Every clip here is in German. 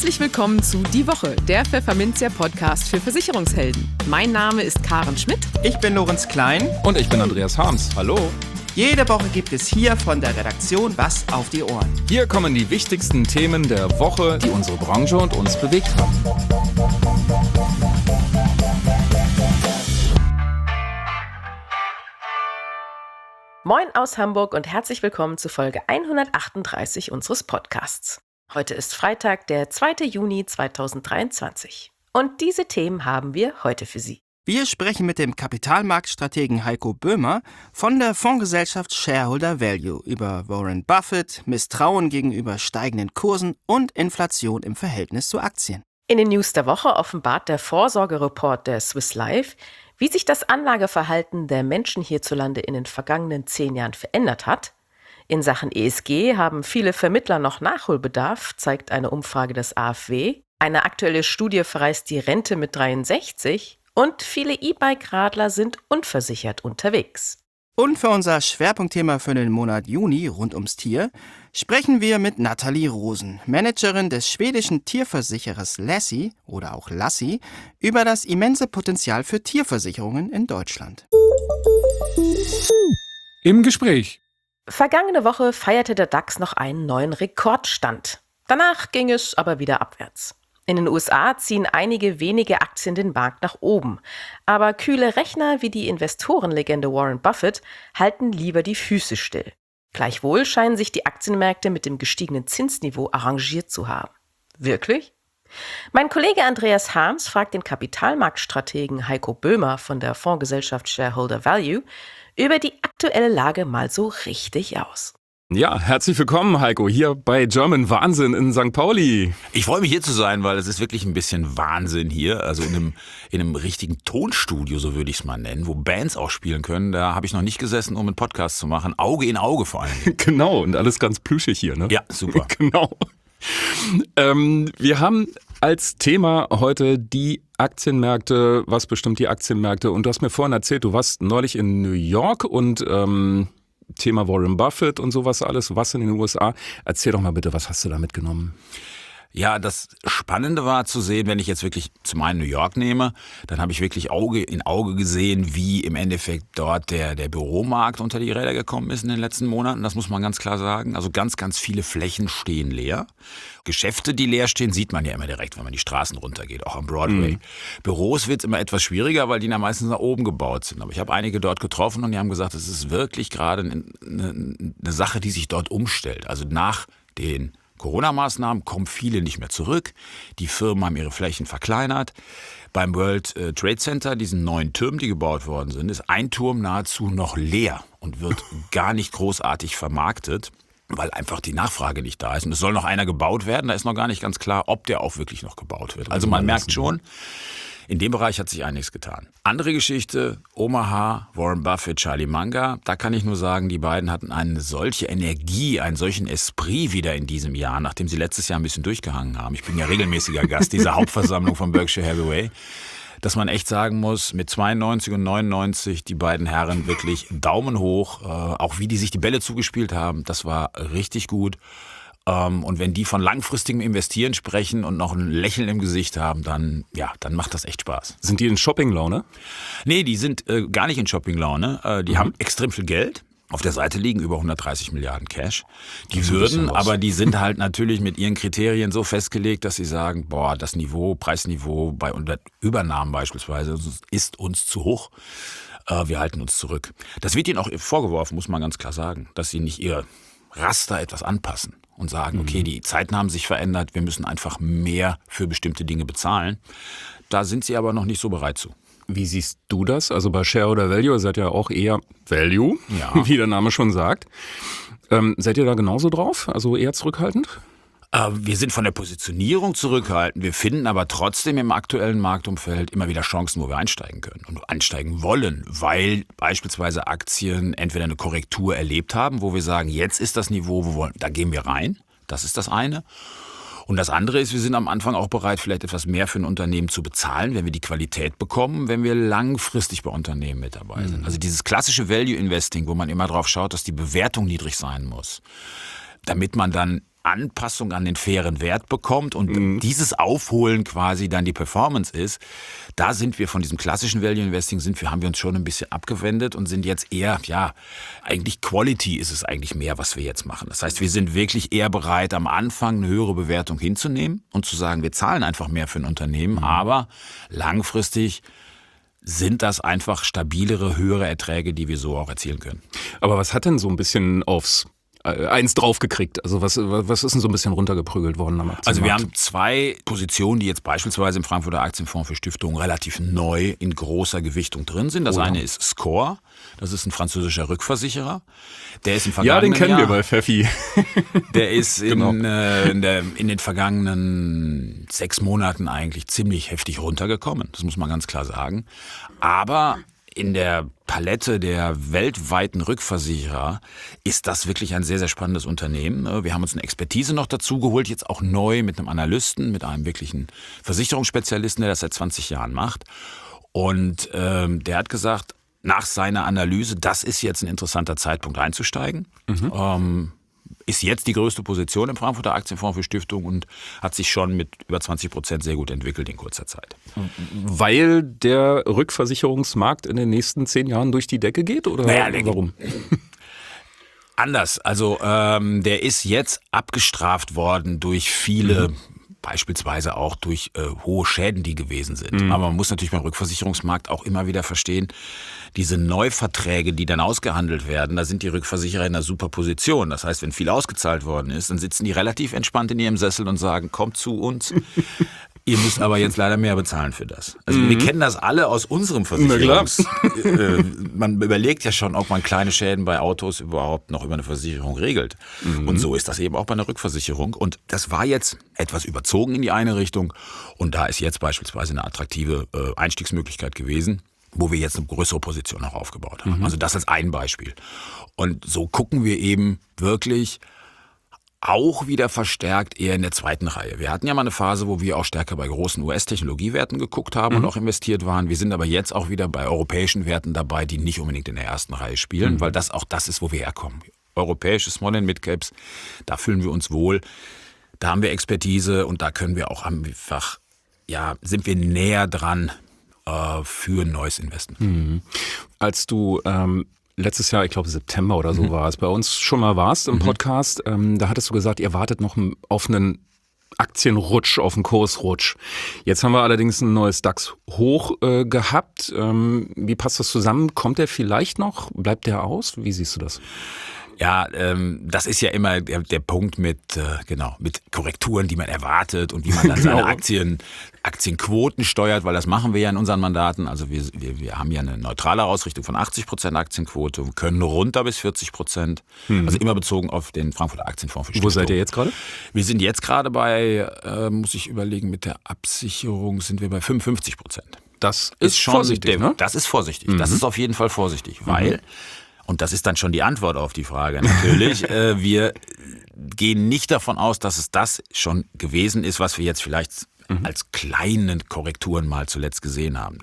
Herzlich willkommen zu Die Woche, der Pfefferminzia-Podcast für Versicherungshelden. Mein Name ist Karen Schmidt. Ich bin Lorenz Klein. Und ich bin Andreas Harms. Hallo. Jede Woche gibt es hier von der Redaktion was auf die Ohren. Hier kommen die wichtigsten Themen der Woche, die unsere Branche und uns bewegt haben. Moin aus Hamburg und herzlich willkommen zu Folge 138 unseres Podcasts. Heute ist Freitag, der 2. Juni 2023. Und diese Themen haben wir heute für Sie. Wir sprechen mit dem Kapitalmarktstrategen Heiko Böhmer von der Fondsgesellschaft Shareholder Value über Warren Buffett, Misstrauen gegenüber steigenden Kursen und Inflation im Verhältnis zu Aktien. In den News der Woche offenbart der Vorsorgereport der Swiss Life, wie sich das Anlageverhalten der Menschen hierzulande in den vergangenen 10 Jahren verändert hat. In Sachen ESG haben viele Vermittler noch Nachholbedarf, zeigt eine Umfrage des AfW. Eine aktuelle Studie verreißt die Rente mit 63 und viele E-Bike-Radler sind unversichert unterwegs. Und für unser Schwerpunktthema für den Monat Juni rund ums Tier sprechen wir mit Nathalie Rosen, Managerin des schwedischen Tierversicherers Lassie oder auch Lassie, über das immense Potenzial für Tierversicherungen in Deutschland. Im Gespräch. Vergangene Woche feierte der DAX noch einen neuen Rekordstand. Danach ging es aber wieder abwärts. In den USA ziehen einige wenige Aktien den Markt nach oben. Aber kühle Rechner wie die Investorenlegende Warren Buffett halten lieber die Füße still. Gleichwohl scheinen sich die Aktienmärkte mit dem gestiegenen Zinsniveau arrangiert zu haben. Wirklich? Mein Kollege Andreas Harms fragt den Kapitalmarktstrategen Heiko Böhmer von der Fondsgesellschaft Shareholder Value über die aktuelle Lage mal so richtig aus. Ja, herzlich willkommen, Heiko, hier bei German Wahnsinn in St. Pauli. Ich freue mich hier zu sein, weil es ist wirklich ein bisschen Wahnsinn hier. Also in einem richtigen Tonstudio, so würde ich es mal nennen, wo Bands auch spielen können. Da habe ich noch nicht gesessen, um einen Podcast zu machen. Auge in Auge vor allem. Genau, und alles ganz plüschig hier, ne? Ja, super. Genau. Wir haben als Thema heute die Aktienmärkte. Was bestimmt die Aktienmärkte? Und du hast mir vorhin erzählt, du warst neulich in New York und Thema Warren Buffett und sowas alles, was in den USA. Erzähl doch mal bitte, was hast du da mitgenommen? Ja, das Spannende war zu sehen, wenn ich jetzt wirklich zum einen New York nehme, dann habe ich wirklich Auge in Auge gesehen, wie im Endeffekt dort der Büromarkt unter die Räder gekommen ist in den letzten Monaten. Das muss man ganz klar sagen. Also ganz, ganz viele Flächen stehen leer. Geschäfte, die leer stehen, sieht man ja immer direkt, wenn man die Straßen runtergeht, auch am Broadway. Büros wird es immer etwas schwieriger, weil die ja meistens nach oben gebaut sind. Aber ich habe einige dort getroffen und die haben gesagt, es ist wirklich gerade eine Sache, die sich dort umstellt. Also nach den Corona-Maßnahmen kommen viele nicht mehr zurück. Die Firmen haben ihre Flächen verkleinert. Beim World Trade Center, diesen neuen Türmen, die gebaut worden sind, ist ein Turm nahezu noch leer und wird gar nicht großartig vermarktet, weil einfach die Nachfrage nicht da ist. Und es soll noch einer gebaut werden, da ist noch gar nicht ganz klar, ob der auch wirklich noch gebaut wird. Also man merkt schon, in dem Bereich hat sich einiges getan. Andere Geschichte, Omaha, Warren Buffett, Charlie Munger. Da kann ich nur sagen, die beiden hatten eine solche Energie, einen solchen Esprit wieder in diesem Jahr, nachdem sie letztes Jahr ein bisschen durchgehangen haben. Ich bin ja regelmäßiger Gast dieser Hauptversammlung von Berkshire Hathaway. Dass man echt sagen muss, mit 92 und 99 die beiden Herren wirklich Daumen hoch. Auch wie die sich die Bälle zugespielt haben, das war richtig gut. Und wenn die von langfristigem Investieren sprechen und noch ein Lächeln im Gesicht haben, dann macht das echt Spaß. Sind die in Shoppinglaune? Nee, die sind gar nicht in Shoppinglaune. Die haben extrem viel Geld. Auf der Seite liegen über 130 Milliarden Cash. Die würden, aber die sind halt natürlich mit ihren Kriterien so festgelegt, dass sie sagen, das Preisniveau bei Übernahmen beispielsweise ist uns zu hoch. Wir halten uns zurück. Das wird ihnen auch vorgeworfen, muss man ganz klar sagen, dass sie nicht ihr Raster etwas anpassen und sagen, okay, die Zeiten haben sich verändert, wir müssen einfach mehr für bestimmte Dinge bezahlen. Da sind sie aber noch nicht so bereit zu. Wie siehst du das? Also bei Shareholder Value seid ihr auch eher Value, wie der Name schon sagt. Seid ihr da genauso drauf? Also eher zurückhaltend? Wir sind von der Positionierung zurückhaltend. Wir finden aber trotzdem im aktuellen Marktumfeld immer wieder Chancen, wo wir einsteigen können und einsteigen wollen, weil beispielsweise Aktien entweder eine Korrektur erlebt haben, wo wir sagen, jetzt ist das Niveau, da gehen wir rein. Das ist das eine. Und das andere ist, wir sind am Anfang auch bereit, vielleicht etwas mehr für ein Unternehmen zu bezahlen, wenn wir die Qualität bekommen, wenn wir langfristig bei Unternehmen mit dabei sind. Also dieses klassische Value Investing, wo man immer drauf schaut, dass die Bewertung niedrig sein muss, damit man dann Anpassung an den fairen Wert bekommt und dieses Aufholen quasi dann die Performance ist, da sind wir von diesem klassischen Value Investing, haben wir uns schon ein bisschen abgewendet und sind jetzt eher, eigentlich Quality ist es eigentlich mehr, was wir jetzt machen. Das heißt, wir sind wirklich eher bereit, am Anfang eine höhere Bewertung hinzunehmen und zu sagen, wir zahlen einfach mehr für ein Unternehmen, aber langfristig sind das einfach stabilere, höhere Erträge, die wir so auch erzielen können. Aber was hat denn so ein bisschen aufs Eins draufgekriegt? Also was ist denn so ein bisschen runtergeprügelt worden am Aktienmarkt? Also wir haben 2 Positionen, die jetzt beispielsweise im Frankfurter Aktienfonds für Stiftungen relativ neu in großer Gewichtung drin sind. Das eine ist Score, das ist ein französischer Rückversicherer. Der ist im vergangenen den kennen wir bei Pfeffi. Der ist in den vergangenen 6 Monaten eigentlich ziemlich heftig runtergekommen. Das muss man ganz klar sagen. Aber in der Palette der weltweiten Rückversicherer ist das wirklich ein sehr, sehr spannendes Unternehmen. Wir haben uns eine Expertise noch dazu geholt, jetzt auch neu mit einem Analysten, mit einem wirklichen Versicherungsspezialisten, der das seit 20 Jahren macht. Und der hat gesagt, nach seiner Analyse, das ist jetzt ein interessanter Zeitpunkt einzusteigen. Ist jetzt die größte Position im Frankfurter Aktienfonds für Stiftungen und hat sich schon mit über 20% sehr gut entwickelt in kurzer Zeit. Weil der Rückversicherungsmarkt in den nächsten 10 Jahren durch die Decke geht? Oder warum? Anders. Also der ist jetzt abgestraft worden durch viele, beispielsweise auch durch hohe Schäden, die gewesen sind. Aber man muss natürlich beim Rückversicherungsmarkt auch immer wieder verstehen, diese Neuverträge, die dann ausgehandelt werden, da sind die Rückversicherer in einer super Position. Das heißt, wenn viel ausgezahlt worden ist, dann sitzen die relativ entspannt in ihrem Sessel und sagen, kommt zu uns. Ihr müsst aber jetzt leider mehr bezahlen für das. Also wir kennen das alle aus unserem Versicherungs... Man überlegt ja schon, ob man kleine Schäden bei Autos überhaupt noch über eine Versicherung regelt. Und so ist das eben auch bei einer Rückversicherung. Und das war jetzt etwas überzogen in die eine Richtung. Und da ist jetzt beispielsweise eine attraktive Einstiegsmöglichkeit gewesen, wo wir jetzt eine größere Position noch aufgebaut haben. Also das als ein Beispiel. Und so gucken wir eben wirklich auch wieder verstärkt eher in der zweiten Reihe. Wir hatten ja mal eine Phase, wo wir auch stärker bei großen US-Technologiewerten geguckt haben und auch investiert waren. Wir sind aber jetzt auch wieder bei europäischen Werten dabei, die nicht unbedingt in der ersten Reihe spielen, weil das auch das ist, wo wir herkommen. Europäische Small- and Mid-Caps, da fühlen wir uns wohl. Da haben wir Expertise und da können wir auch einfach, sind wir näher dran für ein neues Investment. Als du letztes Jahr, ich glaube September oder so war es, bei uns schon mal warst im Podcast, da hattest du gesagt, ihr wartet noch auf einen Aktienrutsch, auf einen Kursrutsch. Jetzt haben wir allerdings ein neues DAX-Hoch gehabt. Wie passt das zusammen? Kommt der vielleicht noch? Bleibt der aus? Wie siehst du das? Ja, das ist ja immer der Punkt mit Korrekturen, die man erwartet und wie man dann seine Aktienquoten steuert, weil das machen wir ja in unseren Mandaten. Also wir haben ja eine neutrale Ausrichtung von 80% Aktienquote, wir können runter bis 40%, also immer bezogen auf den Frankfurter Aktienfonds für Stiftungen. Wo seid ihr jetzt gerade? Wir sind jetzt gerade bei, muss ich überlegen, mit der Absicherung sind wir bei 55%. Das ist schon vorsichtig, ne? Das ist vorsichtig, das ist auf jeden Fall vorsichtig, weil... Und das ist dann schon die Antwort auf die Frage natürlich. Wir gehen nicht davon aus, dass es das schon gewesen ist, was wir jetzt vielleicht als kleine Korrekturen mal zuletzt gesehen haben.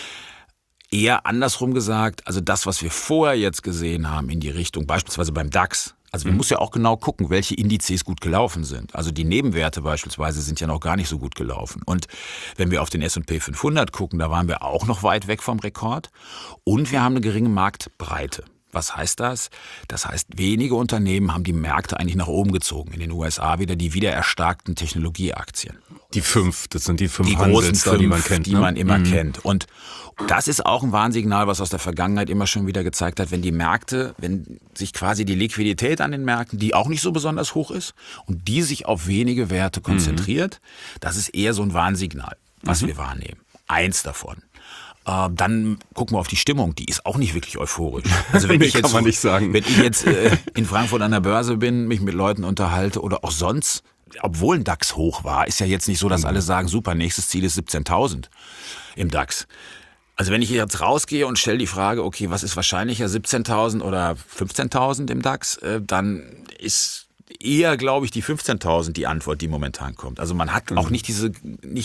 Eher andersrum gesagt, also das, was wir vorher jetzt gesehen haben in die Richtung, beispielsweise beim DAX, also man muss ja auch genau gucken, welche Indizes gut gelaufen sind. Also die Nebenwerte beispielsweise sind ja noch gar nicht so gut gelaufen. Und wenn wir auf den S&P 500 gucken, da waren wir auch noch weit weg vom Rekord. Und wir haben eine geringe Marktbreite. Was heißt das? Das heißt, wenige Unternehmen haben die Märkte eigentlich nach oben gezogen. In den USA wieder die erstarkten Technologieaktien. Die 5, das sind die 5 die großen 5, die man kennt. Die man immer kennt. Und das ist auch ein Warnsignal, was aus der Vergangenheit immer schon wieder gezeigt hat, wenn sich quasi die Liquidität an den Märkten, die auch nicht so besonders hoch ist, und die sich auf wenige Werte konzentriert, das ist eher so ein Warnsignal, was wir wahrnehmen. Eins davon. Dann gucken wir auf die Stimmung, die ist auch nicht wirklich euphorisch. Also wenn ich jetzt in Frankfurt an der Börse bin, mich mit Leuten unterhalte oder auch sonst, obwohl ein DAX hoch war, ist ja jetzt nicht so, dass alle sagen, super, nächstes Ziel ist 17.000 im DAX. Also wenn ich jetzt rausgehe und stelle die Frage, okay, was ist wahrscheinlicher, 17.000 oder 15.000 im DAX, dann ist eher, glaube ich, die 15.000 die Antwort, die momentan kommt. Also man hat auch nicht diese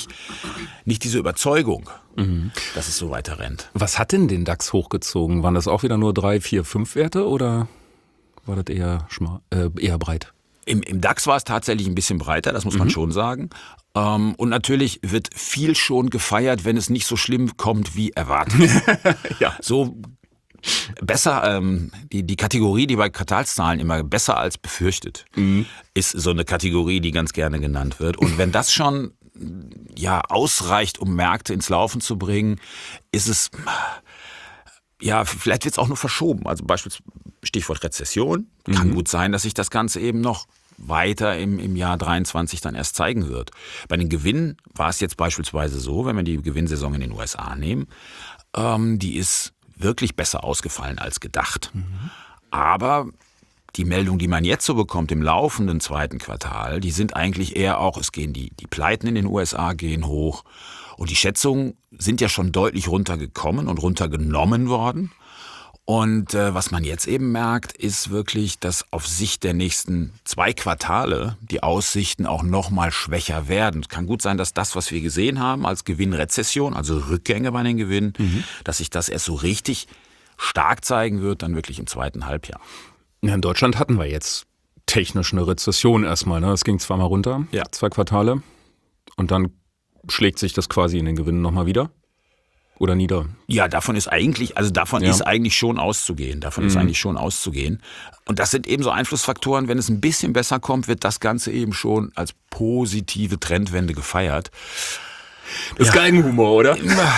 Überzeugung, dass es so weiter rennt. Was hat denn den DAX hochgezogen? Waren das auch wieder nur 3, 4, 5 Werte oder war das eher breit? Im DAX war es tatsächlich ein bisschen breiter, das muss man schon sagen. Und natürlich wird viel schon gefeiert, wenn es nicht so schlimm kommt wie erwartet. Ja. So besser, die Kategorie, die bei Quartalszahlen immer besser als befürchtet, ist so eine Kategorie, die ganz gerne genannt wird. Und wenn das schon ausreicht, um Märkte ins Laufen zu bringen, ist es, vielleicht wird es auch nur verschoben. Also beispielsweise Stichwort Rezession. Kann gut sein, dass sich das Ganze eben noch weiter im Jahr 23 dann erst zeigen wird. Bei den Gewinnen war es jetzt beispielsweise so, wenn wir die Gewinnsaison in den USA nehmen, die ist wirklich besser ausgefallen als gedacht. Aber die Meldungen, die man jetzt so bekommt im laufenden zweiten Quartal, die sind eigentlich eher auch, es gehen die Pleiten in den USA gehen hoch und die Schätzungen sind ja schon deutlich runtergekommen und runtergenommen worden. Und was man jetzt eben merkt, ist wirklich, dass auf Sicht der nächsten 2 Quartale die Aussichten auch noch mal schwächer werden. Es kann gut sein, dass das, was wir gesehen haben als Gewinnrezession, also Rückgänge bei den Gewinnen, dass sich das erst so richtig stark zeigen wird, dann wirklich im zweiten Halbjahr. Ja, in Deutschland hatten wir jetzt technisch eine Rezession erstmal. Ne? Es ging zweimal runter, 2 Quartale. Und dann schlägt sich das quasi in den Gewinnen nochmal wieder. Oder nieder? Ja, davon ist eigentlich schon auszugehen. Ist eigentlich schon auszugehen. Und das sind eben so Einflussfaktoren, wenn es ein bisschen besser kommt, wird das Ganze eben schon als positive Trendwende gefeiert. Das ist Geigenhumor, oder?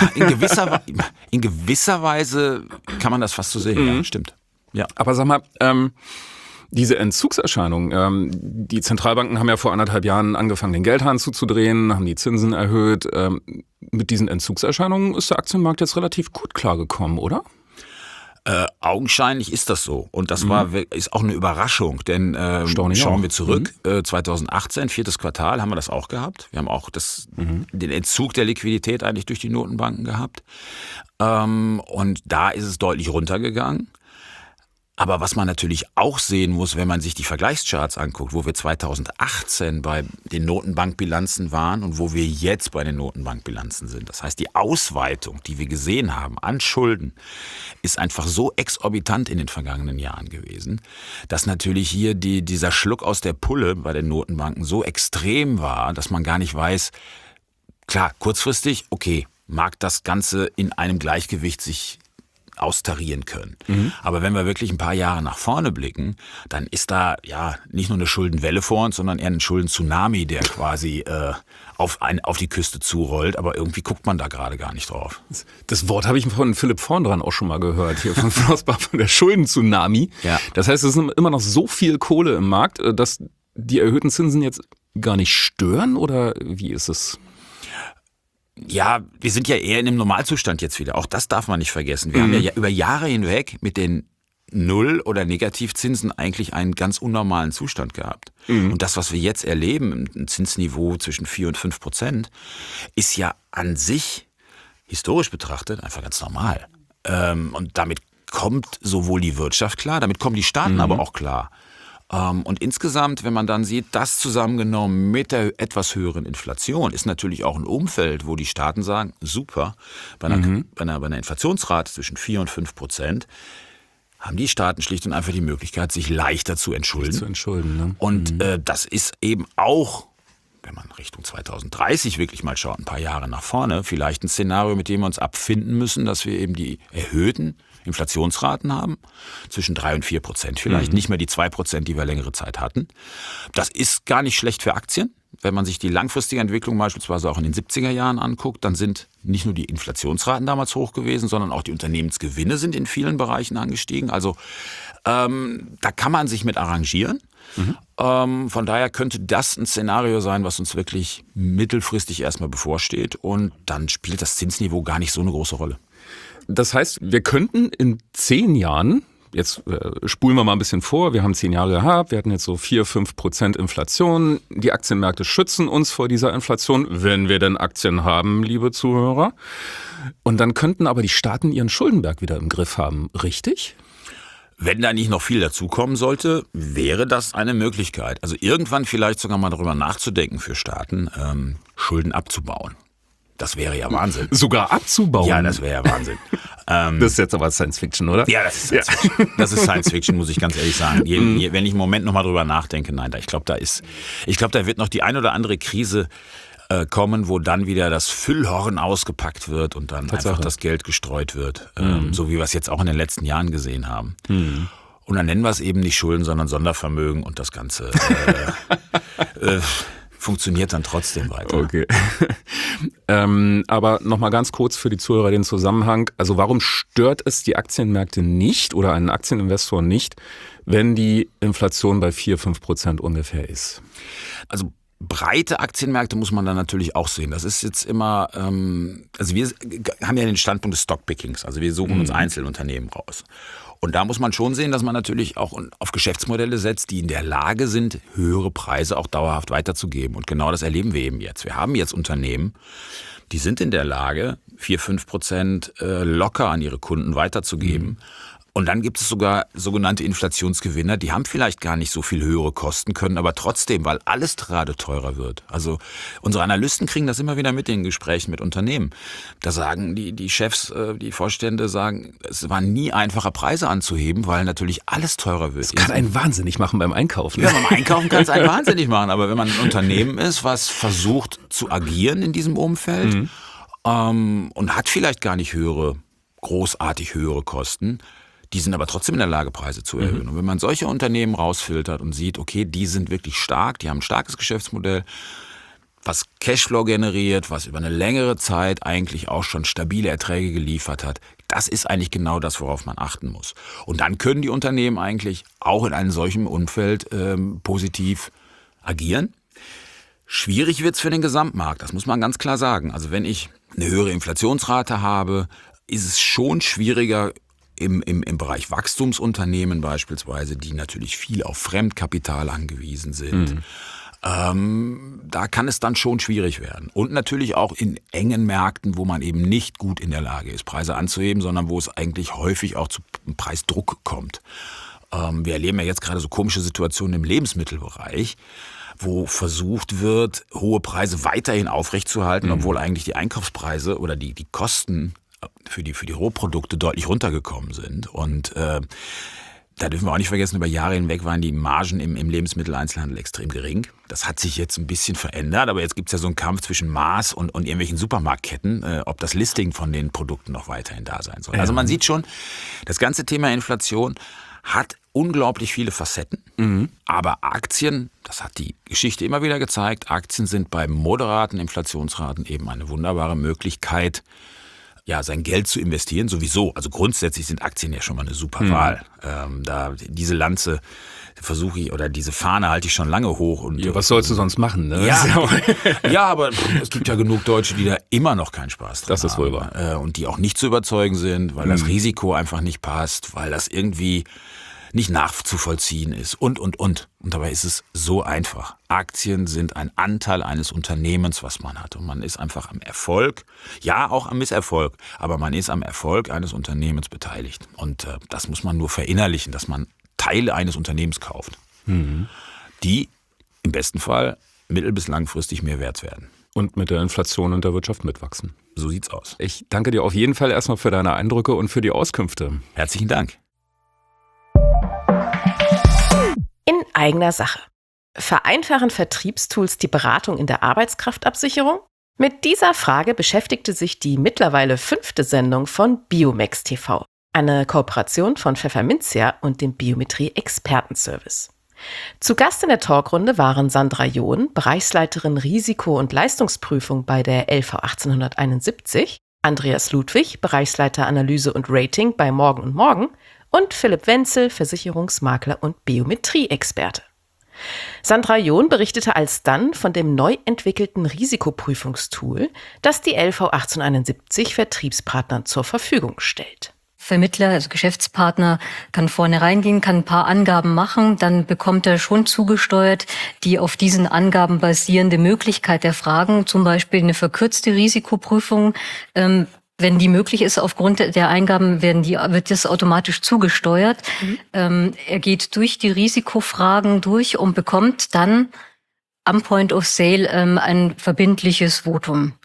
In gewisser Weise kann man das fast so sehen, ja, stimmt. Ja. Aber sag mal, diese Entzugserscheinung, die Zentralbanken haben ja vor 1,5 Jahren angefangen, den Geldhahn zuzudrehen, haben die Zinsen erhöht. Mit diesen Entzugserscheinungen ist der Aktienmarkt jetzt relativ gut klargekommen, oder? Augenscheinlich ist das so. Und das ist auch eine Überraschung, denn schauen wir zurück, 2018, 4. Quartal, haben wir das auch gehabt. Wir haben auch den Entzug der Liquidität eigentlich durch die Notenbanken gehabt. Und da ist es deutlich runtergegangen. Aber was man natürlich auch sehen muss, wenn man sich die Vergleichscharts anguckt, wo wir 2018 bei den Notenbankbilanzen waren und wo wir jetzt bei den Notenbankbilanzen sind. Das heißt, die Ausweitung, die wir gesehen haben an Schulden, ist einfach so exorbitant in den vergangenen Jahren gewesen, dass natürlich hier dieser Schluck aus der Pulle bei den Notenbanken so extrem war, dass man gar nicht weiß, klar, kurzfristig, okay, mag das Ganze in einem Gleichgewicht sich austarieren können. Aber wenn wir wirklich ein paar Jahre nach vorne blicken, dann ist da nicht nur eine Schuldenwelle vor uns, sondern eher ein Schulden-Tsunami, der quasi auf die Küste zurollt. Aber irgendwie guckt man da gerade gar nicht drauf. Das Wort habe ich von Philipp Vorndran auch schon mal gehört, hier von Flossbach, von der Schulden-Tsunami. Ja. Das heißt, es ist immer noch so viel Kohle im Markt, dass die erhöhten Zinsen jetzt gar nicht stören? Oder wie ist es? Ja, wir sind ja eher in einem Normalzustand jetzt wieder. Auch das darf man nicht vergessen. Wir haben ja über Jahre hinweg mit den Null- oder Negativzinsen eigentlich einen ganz unnormalen Zustand gehabt. Und das, was wir jetzt erleben, ein Zinsniveau zwischen 4% und 5%, ist ja an sich, historisch betrachtet, einfach ganz normal. Und damit kommt sowohl die Wirtschaft klar, damit kommen die Staaten aber auch klar. Und insgesamt, wenn man dann sieht, das zusammengenommen mit der etwas höheren Inflation, ist natürlich auch ein Umfeld, wo die Staaten sagen, super, bei einer Inflationsrate zwischen 4% und 5% haben die Staaten schlicht und einfach die Möglichkeit, sich leichter zu entschulden. Ne? Und das ist eben auch, wenn man Richtung 2030 wirklich mal schaut, ein paar Jahre nach vorne, vielleicht ein Szenario, mit dem wir uns abfinden müssen, dass wir eben die erhöhten Inflationsraten haben, zwischen 3% und 4% vielleicht, nicht mehr die 2%, die wir längere Zeit hatten. Das ist gar nicht schlecht für Aktien. Wenn man sich die langfristige Entwicklung beispielsweise auch in den 70er Jahren anguckt, dann sind nicht nur die Inflationsraten damals hoch gewesen, sondern auch die Unternehmensgewinne sind in vielen Bereichen angestiegen. Also da kann man sich mit arrangieren. Von daher könnte das ein Szenario sein, was uns wirklich mittelfristig erstmal bevorsteht. Und dann spielt das Zinsniveau gar nicht so eine große Rolle. Das heißt, wir könnten in 10 Jahren, jetzt spulen wir mal ein bisschen vor, wir haben 10 Jahre gehabt, wir hatten jetzt so 4-5% Inflation, die Aktienmärkte schützen uns vor dieser Inflation, wenn wir denn Aktien haben, liebe Zuhörer. Und dann könnten aber die Staaten ihren Schuldenberg wieder im Griff haben, richtig? Wenn da nicht noch viel dazukommen sollte, wäre das eine Möglichkeit. Also irgendwann vielleicht sogar mal darüber nachzudenken für Staaten, Schulden abzubauen. Das wäre ja Wahnsinn. Sogar abzubauen? Ja, das wäre ja Wahnsinn. Das ist jetzt aber Science Fiction, oder? Ja, das ist Science Fiction. Das ist Science Fiction, muss ich ganz ehrlich sagen. Wenn ich einen Moment nochmal drüber nachdenke, nein, ich glaube, da wird noch die ein oder andere Krise kommen, wo dann wieder das Füllhorn ausgepackt wird und dann einfach das Geld gestreut wird. So wie wir es jetzt auch in den letzten Jahren gesehen haben. Und dann nennen wir es eben nicht Schulden, sondern Sondervermögen und das Ganze funktioniert dann trotzdem weiter. Okay. Aber nochmal ganz kurz für die Zuhörer den Zusammenhang. Also warum stört es die Aktienmärkte nicht oder einen Aktieninvestor nicht, wenn die Inflation bei 4-5% ungefähr ist? Also breite Aktienmärkte muss man dann natürlich auch sehen. Das ist jetzt immer, also wir haben ja den Standpunkt des Stockpickings. Also wir suchen uns Einzelunternehmen raus. Und da muss man schon sehen, dass man natürlich auch auf Geschäftsmodelle setzt, die in der Lage sind, höhere Preise auch dauerhaft weiterzugeben. Und genau das erleben wir eben jetzt. Wir haben jetzt Unternehmen, die sind in der Lage, 4-5% locker an ihre Kunden weiterzugeben. Und dann gibt es sogar sogenannte Inflationsgewinner, die haben vielleicht gar nicht so viel höhere Kosten, können aber trotzdem, weil alles gerade teurer wird. Also unsere Analysten kriegen das immer wieder mit in den Gesprächen mit Unternehmen. Da sagen die Chefs, die Vorstände sagen, es war nie einfacher, Preise anzuheben, weil natürlich alles teurer wird. Das kann einen wahnsinnig machen beim Einkaufen. Ja, beim Einkaufen kann es einen wahnsinnig machen. Aber wenn man ein Unternehmen ist, was versucht zu agieren in diesem Umfeld und hat vielleicht gar nicht großartig höhere Kosten, die sind aber trotzdem in der Lage, Preise zu erhöhen. Und wenn man solche Unternehmen rausfiltert und sieht, okay, die sind wirklich stark, die haben ein starkes Geschäftsmodell, was Cashflow generiert, was über eine längere Zeit eigentlich auch schon stabile Erträge geliefert hat, das ist eigentlich genau das, worauf man achten muss. Und dann können die Unternehmen eigentlich auch in einem solchen Umfeld positiv agieren. Schwierig wird's für den Gesamtmarkt, das muss man ganz klar sagen. Also wenn ich eine höhere Inflationsrate habe, ist es schon schwieriger, im Bereich Wachstumsunternehmen beispielsweise, die natürlich viel auf Fremdkapital angewiesen sind, da kann es dann schon schwierig werden. Und natürlich auch in engen Märkten, wo man eben nicht gut in der Lage ist, Preise anzuheben, sondern wo es eigentlich häufig auch zu Preisdruck kommt. Wir erleben ja jetzt gerade so komische Situationen im Lebensmittelbereich, wo versucht wird, hohe Preise weiterhin aufrechtzuerhalten, obwohl eigentlich die Einkaufspreise oder die Kosten für die Rohprodukte deutlich runtergekommen sind. Und da dürfen wir auch nicht vergessen, über Jahre hinweg waren die Margen im Lebensmitteleinzelhandel extrem gering. Das hat sich jetzt ein bisschen verändert, aber jetzt gibt es ja so einen Kampf zwischen Maß und irgendwelchen Supermarktketten, ob das Listing von den Produkten noch weiterhin da sein soll. Also man sieht schon, das ganze Thema Inflation hat unglaublich viele Facetten, aber Aktien, das hat die Geschichte immer wieder gezeigt, Aktien sind bei moderaten Inflationsraten eben eine wunderbare Möglichkeit, ja, sein Geld zu investieren, sowieso. Also grundsätzlich sind Aktien ja schon mal eine super Wahl. Diese Lanze versuche ich, oder diese Fahne halte ich schon lange hoch. Und ja, was sollst du sonst machen, ne? Ja, aber es gibt ja genug Deutsche, die da immer noch keinen Spaß dran haben. Das ist wohl wahr. Und die auch nicht zu überzeugen sind, weil das Risiko einfach nicht passt, weil das irgendwie nicht nachzuvollziehen ist und. Und dabei ist es so einfach. Aktien sind ein Anteil eines Unternehmens, was man hat. Und man ist einfach am Erfolg, ja auch am Misserfolg, aber man ist am Erfolg eines Unternehmens beteiligt. Und das muss man nur verinnerlichen, dass man Teile eines Unternehmens kauft, die im besten Fall mittel- bis langfristig mehr wert werden. Und mit der Inflation und der Wirtschaft mitwachsen. So sieht's aus. Ich danke dir auf jeden Fall erstmal für deine Eindrücke und für die Auskünfte. Herzlichen Dank. In eigener Sache. Vereinfachen Vertriebstools die Beratung in der Arbeitskraftabsicherung? Mit dieser Frage beschäftigte sich die mittlerweile 5. Sendung von Biomex TV, eine Kooperation von Pfefferminzia und dem Biometrie-Expertenservice. Zu Gast in der Talkrunde waren Sandra John, Bereichsleiterin Risiko- und Leistungsprüfung bei der LV 1871, Andreas Ludwig, Bereichsleiter Analyse und Rating bei Morgen & Morgen und Philipp Wenzel, Versicherungsmakler und Biometrie-Experte. Sandra John berichtete alsdann von dem neu entwickelten Risikoprüfungstool, das die LV 1871 Vertriebspartnern zur Verfügung stellt. Vermittler, also Geschäftspartner, kann vorne reingehen, kann ein paar Angaben machen, dann bekommt er schon zugesteuert die auf diesen Angaben basierende Möglichkeit der Fragen, zum Beispiel eine verkürzte Risikoprüfung. Wenn die möglich ist, aufgrund der Eingaben wird das automatisch zugesteuert. Er geht durch die Risikofragen durch und bekommt dann am Point of Sale ein verbindliches Votum.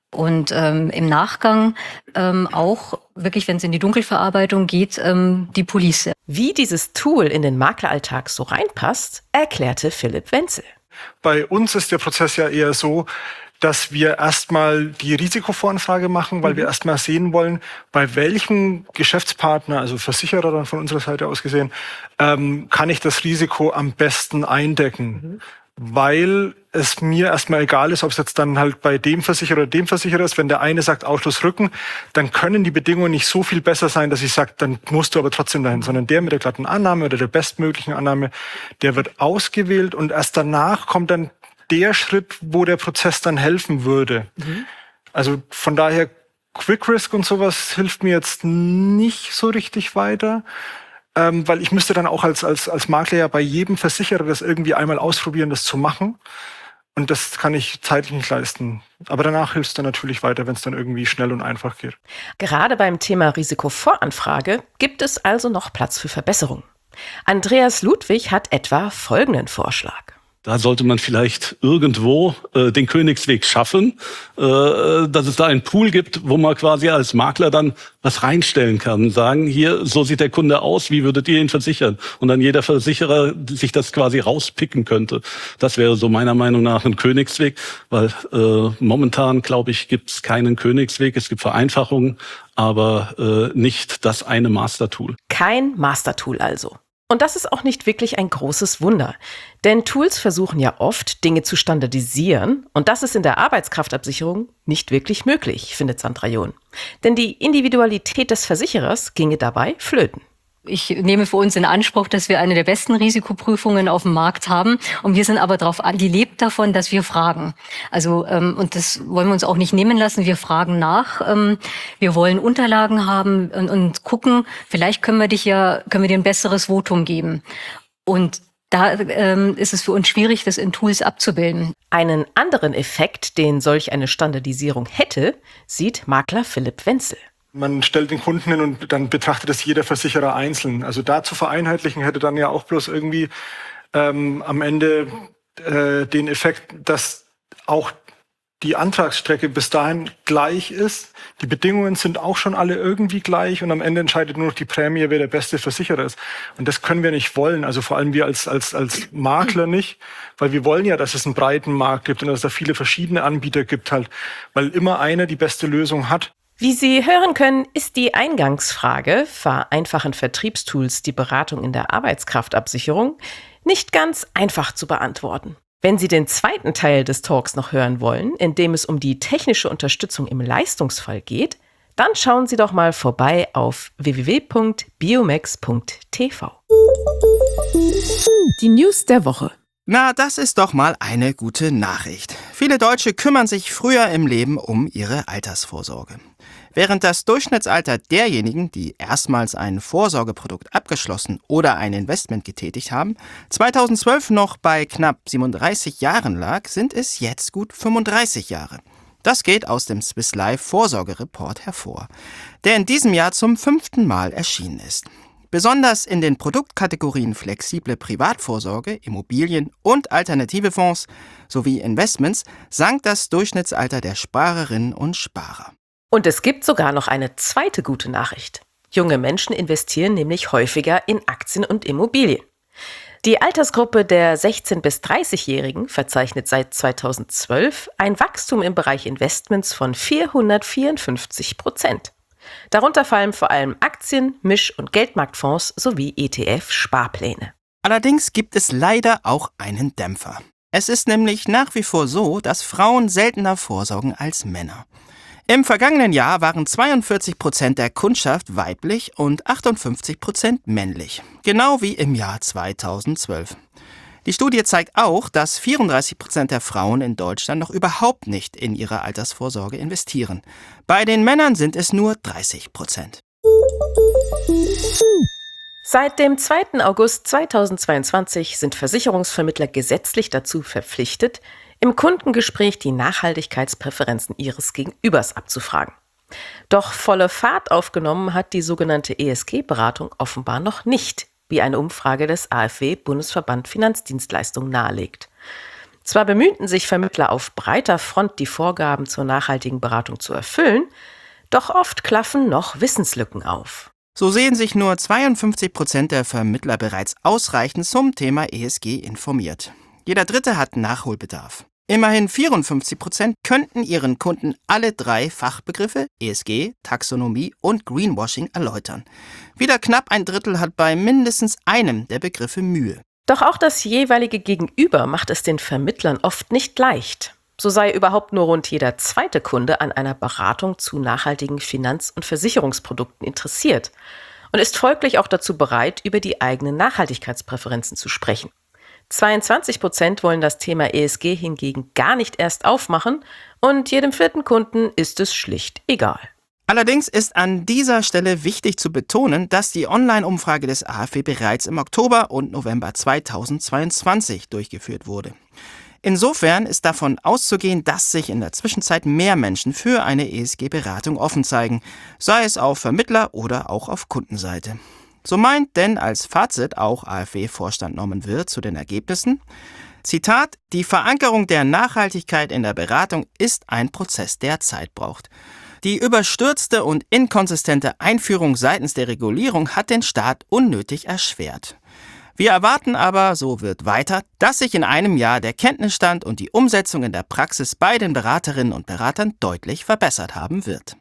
Und im Nachgang auch wirklich, wenn es in die Dunkelverarbeitung geht, die Police. Wie dieses Tool in den Makleralltag so reinpasst, erklärte Philipp Wenzel. Bei uns ist der Prozess ja eher so, dass wir erstmal die Risikovoranfrage machen, weil wir erstmal sehen wollen, bei welchem Geschäftspartner, also Versicherer dann von unserer Seite aus gesehen, kann ich das Risiko am besten eindecken. Weil es mir erstmal egal ist, ob es jetzt dann halt bei dem Versicherer oder dem Versicherer ist. Wenn der eine sagt Ausschluss Rücken, dann können die Bedingungen nicht so viel besser sein, dass ich sage, dann musst du aber trotzdem dahin. Sondern der mit der glatten Annahme oder der bestmöglichen Annahme, der wird ausgewählt und erst danach kommt dann der Schritt, wo der Prozess dann helfen würde. Also von daher Quick Risk und sowas hilft mir jetzt nicht so richtig weiter. Weil ich müsste dann auch als Makler ja bei jedem Versicherer das irgendwie einmal ausprobieren, das zu machen. Und das kann ich zeitlich nicht leisten. Aber danach hilft es dann natürlich weiter, wenn es dann irgendwie schnell und einfach geht. Gerade beim Thema Risikovoranfrage gibt es also noch Platz für Verbesserungen. Andreas Ludwig hat etwa folgenden Vorschlag. Da sollte man vielleicht irgendwo den Königsweg schaffen, dass es da einen Pool gibt, wo man quasi als Makler dann was reinstellen kann. Sagen, hier, so sieht der Kunde aus, wie würdet ihr ihn versichern? Und dann jeder Versicherer sich das quasi rauspicken könnte. Das wäre so meiner Meinung nach ein Königsweg, weil momentan, glaube ich, gibt es keinen Königsweg. Es gibt Vereinfachungen, aber nicht das eine Mastertool. Kein Mastertool also. Und das ist auch nicht wirklich ein großes Wunder. Denn Tools versuchen ja oft, Dinge zu standardisieren. Und das ist in der Arbeitskraftabsicherung nicht wirklich möglich, findet Sandra John. Denn die Individualität des Versicherers ginge dabei flöten. Ich nehme für uns in Anspruch, dass wir eine der besten Risikoprüfungen auf dem Markt haben. Und wir sind aber darauf an, die lebt davon, dass wir fragen. Also, und das wollen wir uns auch nicht nehmen lassen. Wir fragen nach. Wir wollen Unterlagen haben und gucken, vielleicht können wir dir ein besseres Votum geben. Und da ist es für uns schwierig, das in Tools abzubilden. Einen anderen Effekt, den solch eine Standardisierung hätte, sieht Makler Philipp Wenzel. Man stellt den Kunden hin und dann betrachtet es jeder Versicherer einzeln. Also da zu vereinheitlichen hätte dann ja auch bloß irgendwie am Ende den Effekt, dass auch die Antragsstrecke bis dahin gleich ist. Die Bedingungen sind auch schon alle irgendwie gleich und am Ende entscheidet nur noch die Prämie, wer der beste Versicherer ist. Und das können wir nicht wollen. Also vor allem wir als Makler nicht, weil wir wollen ja, dass es einen breiten Markt gibt und dass es da viele verschiedene Anbieter gibt halt, weil immer einer die beste Lösung hat. Wie Sie hören können, ist die Eingangsfrage, vereinfachen Vertriebstools die Beratung in der Arbeitskraftabsicherung, nicht ganz einfach zu beantworten. Wenn Sie den zweiten Teil des Talks noch hören wollen, in dem es um die technische Unterstützung im Leistungsfall geht, dann schauen Sie doch mal vorbei auf www.biomex.tv. Die News der Woche. Na, das ist doch mal eine gute Nachricht. Viele Deutsche kümmern sich früher im Leben um ihre Altersvorsorge. Während das Durchschnittsalter derjenigen, die erstmals ein Vorsorgeprodukt abgeschlossen oder ein Investment getätigt haben, 2012 noch bei knapp 37 Jahren lag, sind es jetzt gut 35 Jahre. Das geht aus dem Swiss Life Vorsorgereport hervor, der in diesem Jahr zum 5. Mal erschienen ist. Besonders in den Produktkategorien flexible Privatvorsorge, Immobilien und alternative Fonds sowie Investments sank das Durchschnittsalter der Sparerinnen und Sparer. Und es gibt sogar noch eine zweite gute Nachricht. Junge Menschen investieren nämlich häufiger in Aktien und Immobilien. Die Altersgruppe der 16- bis 30-Jährigen verzeichnet seit 2012 ein Wachstum im Bereich Investments von 454%. Darunter fallen vor allem Aktien, Misch- und Geldmarktfonds sowie ETF-Sparpläne. Allerdings gibt es leider auch einen Dämpfer. Es ist nämlich nach wie vor so, dass Frauen seltener vorsorgen als Männer. Im vergangenen Jahr waren 42% der Kundschaft weiblich und 58% männlich, genau wie im Jahr 2012. Die Studie zeigt auch, dass 34% der Frauen in Deutschland noch überhaupt nicht in ihre Altersvorsorge investieren. Bei den Männern sind es nur 30%. Seit dem 2. August 2022 sind Versicherungsvermittler gesetzlich dazu verpflichtet, im Kundengespräch die Nachhaltigkeitspräferenzen ihres Gegenübers abzufragen. Doch volle Fahrt aufgenommen hat die sogenannte ESG-Beratung offenbar noch nicht, wie eine Umfrage des AfW Bundesverband Finanzdienstleistungen nahelegt. Zwar bemühten sich Vermittler auf breiter Front, die Vorgaben zur nachhaltigen Beratung zu erfüllen, doch oft klaffen noch Wissenslücken auf. So sehen sich nur 52% der Vermittler bereits ausreichend zum Thema ESG informiert. Jeder Dritte hat Nachholbedarf. Immerhin 54% könnten ihren Kunden alle 3 Fachbegriffe ESG, Taxonomie und Greenwashing erläutern. Wieder knapp ein Drittel hat bei mindestens einem der Begriffe Mühe. Doch auch das jeweilige Gegenüber macht es den Vermittlern oft nicht leicht. So sei überhaupt nur rund jeder zweite Kunde an einer Beratung zu nachhaltigen Finanz- und Versicherungsprodukten interessiert und ist folglich auch dazu bereit, über die eigenen Nachhaltigkeitspräferenzen zu sprechen. 22% wollen das Thema ESG hingegen gar nicht erst aufmachen und jedem 4. Kunden ist es schlicht egal. Allerdings ist an dieser Stelle wichtig zu betonen, dass die Online-Umfrage des AfW bereits im Oktober und November 2022 durchgeführt wurde. Insofern ist davon auszugehen, dass sich in der Zwischenzeit mehr Menschen für eine ESG-Beratung offen zeigen, sei es auf Vermittler- oder auch auf Kundenseite. So meint denn als Fazit auch AfW-Vorstand Norman Wirth zu den Ergebnissen, Zitat, die Verankerung der Nachhaltigkeit in der Beratung ist ein Prozess, der Zeit braucht. Die überstürzte und inkonsistente Einführung seitens der Regulierung hat den Staat unnötig erschwert. Wir erwarten aber, so wird weiter, dass sich in einem Jahr der Kenntnisstand und die Umsetzung in der Praxis bei den Beraterinnen und Beratern deutlich verbessert haben wird.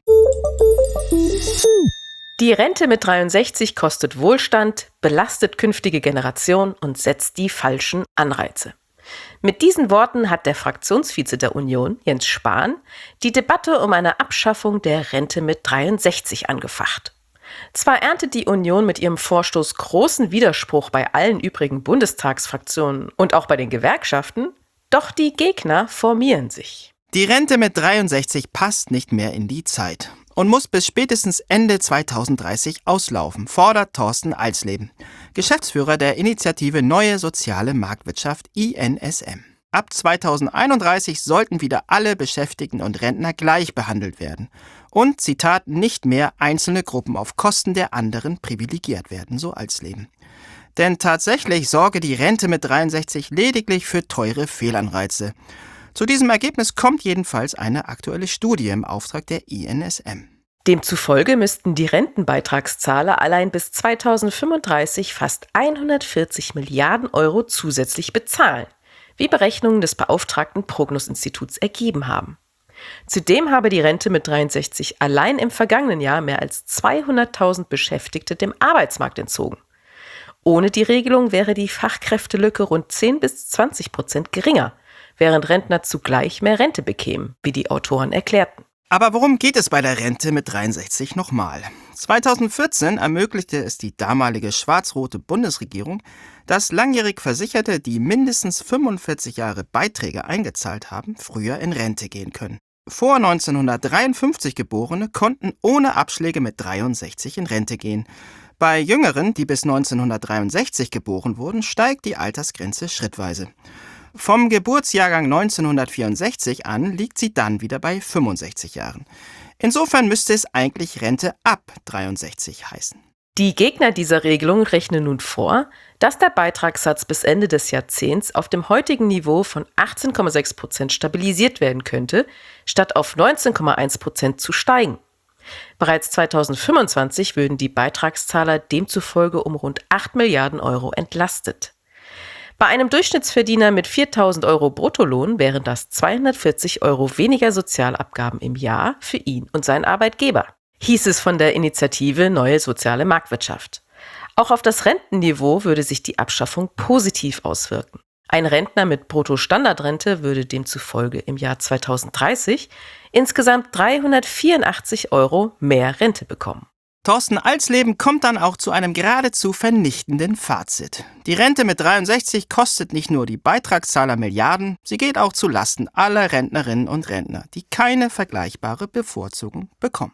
Die Rente mit 63 kostet Wohlstand, belastet künftige Generationen und setzt die falschen Anreize. Mit diesen Worten hat der Fraktionsvize der Union, Jens Spahn, die Debatte um eine Abschaffung der Rente mit 63 angefacht. Zwar erntet die Union mit ihrem Vorstoß großen Widerspruch bei allen übrigen Bundestagsfraktionen und auch bei den Gewerkschaften, doch die Gegner formieren sich. Die Rente mit 63 passt nicht mehr in die Zeit und muss bis spätestens Ende 2030 auslaufen, fordert Thorsten Alsleben, Geschäftsführer der Initiative Neue Soziale Marktwirtschaft INSM. Ab 2031 sollten wieder alle Beschäftigten und Rentner gleich behandelt werden und, Zitat, nicht mehr einzelne Gruppen auf Kosten der anderen privilegiert werden, so Alsleben. Denn tatsächlich sorge die Rente mit 63 lediglich für teure Fehlanreize. Zu diesem Ergebnis kommt jedenfalls eine aktuelle Studie im Auftrag der INSM. Demzufolge müssten die Rentenbeitragszahler allein bis 2035 fast 140 Milliarden Euro zusätzlich bezahlen, wie Berechnungen des beauftragten Prognos-Instituts ergeben haben. Zudem habe die Rente mit 63 allein im vergangenen Jahr mehr als 200.000 Beschäftigte dem Arbeitsmarkt entzogen. Ohne die Regelung wäre die Fachkräftelücke rund 10-20% geringer, während Rentner zugleich mehr Rente bekämen, wie die Autoren erklärten. Aber worum geht es bei der Rente mit 63 nochmal? 2014 ermöglichte es die damalige schwarz-rote Bundesregierung, dass langjährig Versicherte, die mindestens 45 Jahre Beiträge eingezahlt haben, früher in Rente gehen können. Vor 1953 Geborene konnten ohne Abschläge mit 63 in Rente gehen. Bei Jüngeren, die bis 1963 geboren wurden, steigt die Altersgrenze schrittweise. Vom Geburtsjahrgang 1964 an liegt sie dann wieder bei 65 Jahren. Insofern müsste es eigentlich Rente ab 63 heißen. Die Gegner dieser Regelung rechnen nun vor, dass der Beitragssatz bis Ende des Jahrzehnts auf dem heutigen Niveau von 18,6% stabilisiert werden könnte, statt auf 19,1% zu steigen. Bereits 2025 würden die Beitragszahler demzufolge um rund 8 Milliarden Euro entlastet. Bei einem Durchschnittsverdiener mit 4.000 Euro Bruttolohn wären das 240 Euro weniger Sozialabgaben im Jahr für ihn und seinen Arbeitgeber, hieß es von der Initiative Neue Soziale Marktwirtschaft. Auch auf das Rentenniveau würde sich die Abschaffung positiv auswirken. Ein Rentner mit Bruttostandardrente würde demzufolge im Jahr 2030 insgesamt 384 Euro mehr Rente bekommen. Thorsten Alsleben kommt dann auch zu einem geradezu vernichtenden Fazit. Die Rente mit 63 kostet nicht nur die Beitragszahler Milliarden, sie geht auch zu Lasten aller Rentnerinnen und Rentner, die keine vergleichbare Bevorzugung bekommen.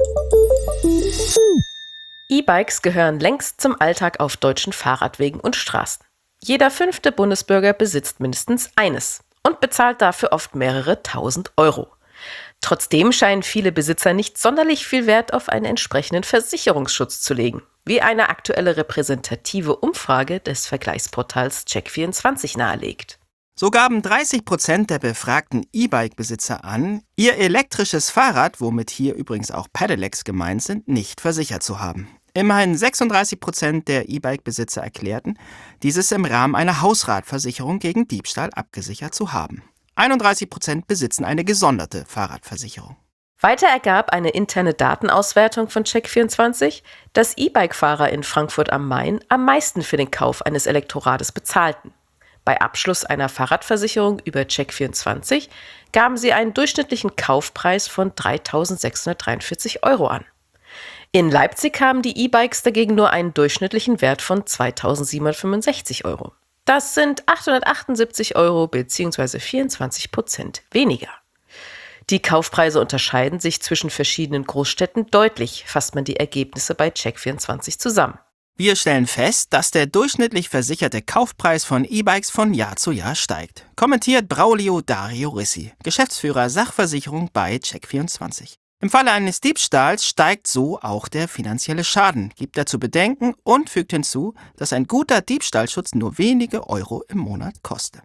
E-Bikes gehören längst zum Alltag auf deutschen Fahrradwegen und Straßen. Jeder 5. Bundesbürger besitzt mindestens eines und bezahlt dafür oft mehrere tausend Euro. Trotzdem scheinen viele Besitzer nicht sonderlich viel Wert auf einen entsprechenden Versicherungsschutz zu legen, wie eine aktuelle repräsentative Umfrage des Vergleichsportals Check24 nahelegt. So gaben 30% der befragten E-Bike-Besitzer an, ihr elektrisches Fahrrad, womit hier übrigens auch Pedelecs gemeint sind, nicht versichert zu haben. Immerhin 36% der E-Bike-Besitzer erklärten, dieses im Rahmen einer Hausratversicherung gegen Diebstahl abgesichert zu haben. 31% besitzen eine gesonderte Fahrradversicherung. Weiter ergab eine interne Datenauswertung von Check24, dass E-Bike-Fahrer in Frankfurt am Main am meisten für den Kauf eines Elektrorades bezahlten. Bei Abschluss einer Fahrradversicherung über Check24 gaben sie einen durchschnittlichen Kaufpreis von 3.643 € an. In Leipzig haben die E-Bikes dagegen nur einen durchschnittlichen Wert von 2.765 €. Das sind 878 € bzw. 24% weniger. Die Kaufpreise unterscheiden sich zwischen verschiedenen Großstädten deutlich, fasst man die Ergebnisse bei Check24 zusammen. Wir stellen fest, dass der durchschnittlich versicherte Kaufpreis von E-Bikes von Jahr zu Jahr steigt, kommentiert Braulio Dario Rissi, Geschäftsführer Sachversicherung bei Check24. Im Falle eines Diebstahls steigt so auch der finanzielle Schaden, gibt er zu bedenken und fügt hinzu, dass ein guter Diebstahlschutz nur wenige Euro im Monat koste.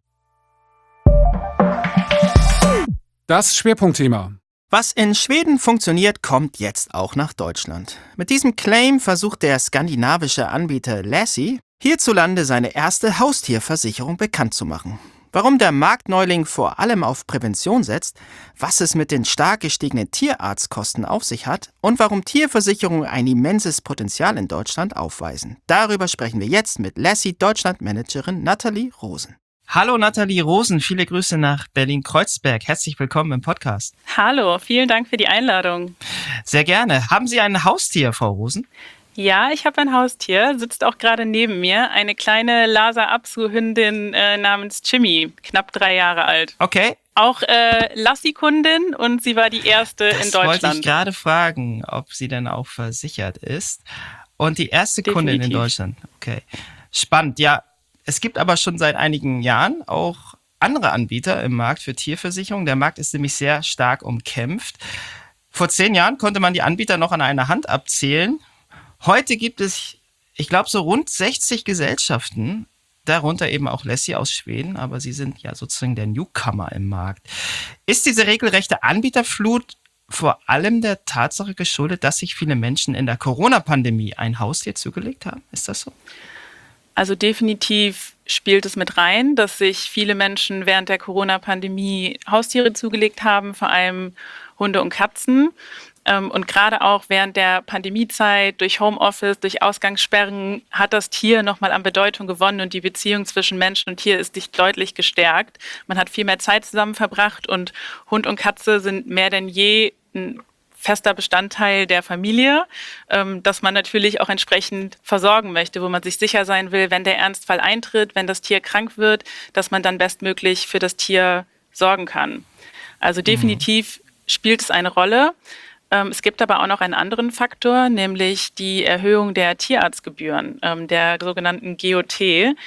Das Schwerpunktthema. Was in Schweden funktioniert, kommt jetzt auch nach Deutschland. Mit diesem Claim versucht der skandinavische Anbieter Lassi hierzulande seine erste Haustierversicherung bekannt zu machen. Warum der Marktneuling vor allem auf Prävention setzt, was es mit den stark gestiegenen Tierarztkosten auf sich hat und warum Tierversicherungen ein immenses Potenzial in Deutschland aufweisen. Darüber sprechen wir jetzt mit Lassi Deutschland-Managerin Nathalie Rosen. Hallo Nathalie Rosen, viele Grüße nach Berlin-Kreuzberg. Herzlich willkommen im Podcast. Hallo, vielen Dank für die Einladung. Sehr gerne. Haben Sie ein Haustier, Frau Rosen? Ja, ich habe ein Haustier, sitzt auch gerade neben mir. Eine kleine Lhasa-Apso-Hündin namens Jimmy, knapp 3 Jahre alt. Okay. Auch Lassi-Kundin und sie war die erste in Deutschland. Das wollte ich gerade fragen, ob sie denn auch versichert ist. Und die erste Kundin in Deutschland. Okay. Spannend, ja. Es gibt aber schon seit einigen Jahren auch andere Anbieter im Markt für Tierversicherung. Der Markt ist nämlich sehr stark umkämpft. Vor 10 Jahren konnte man die Anbieter noch an einer Hand abzählen. Heute gibt es, ich glaube, so rund 60 Gesellschaften, darunter eben auch Lassi aus Schweden, aber sie sind ja sozusagen der Newcomer im Markt. Ist diese regelrechte Anbieterflut vor allem der Tatsache geschuldet, dass sich viele Menschen in der Corona-Pandemie ein Haustier zugelegt haben? Ist das so? Also definitiv spielt es mit rein, dass sich viele Menschen während der Corona-Pandemie Haustiere zugelegt haben, vor allem Hunde und Katzen. Und gerade auch während der Pandemiezeit durch Homeoffice, durch Ausgangssperren hat das Tier nochmal an Bedeutung gewonnen und die Beziehung zwischen Mensch und Tier ist deutlich gestärkt. Man hat viel mehr Zeit zusammen verbracht und Hund und Katze sind mehr denn je ein fester Bestandteil der Familie, dass man natürlich auch entsprechend versorgen möchte, wo man sich sicher sein will, wenn der Ernstfall eintritt, wenn das Tier krank wird, dass man dann bestmöglich für das Tier sorgen kann. Also definitiv spielt es eine Rolle. Es gibt aber auch noch einen anderen Faktor, nämlich die Erhöhung der Tierarztgebühren, der sogenannten GOT.